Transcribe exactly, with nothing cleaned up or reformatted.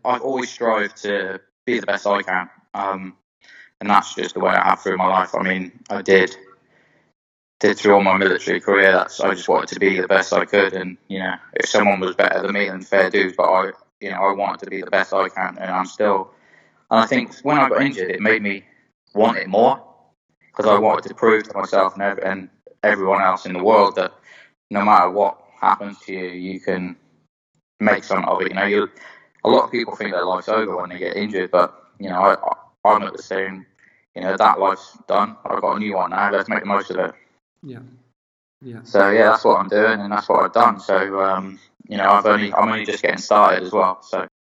I've always strived to be the best I can, um, and that's just the way I have through my life. I mean, I did did through all my military career. That's I just wanted to be the best I could, and you know, if someone was better than me, then fair dues. But I, you know, I wanted to be the best I can, and I'm still. And I think when I got injured, it made me want it more because I wanted to prove to myself and, every, and everyone else in the world that no matter what happens to you, you can make something of it. You know, you, a lot of people think their life's over when they get injured, but you know, I, I'm at the same. You know, that life's done. I've got a new one now. Let's make the most of it. Yeah, yeah. So yeah, that's what I'm doing, and that's what I've done. So um, you know, I've only I'm only just getting started as well. So